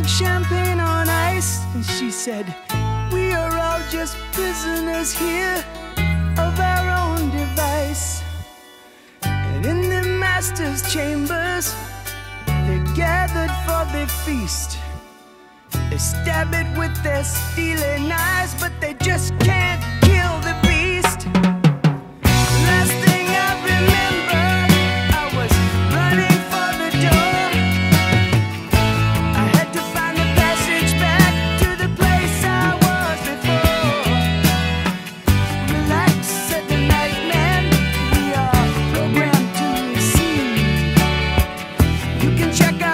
champagne on ice, and she said, we are all just prisoners here of our own device. And in the master's chambers, they're gathered for their feast. They stab it with their steely knives, but they just can't kill the beast. Last thing I remember, I was running for the door. I had to find the passage back to the place I was before. Relax, said the night man, we are programmed to receive. You can check out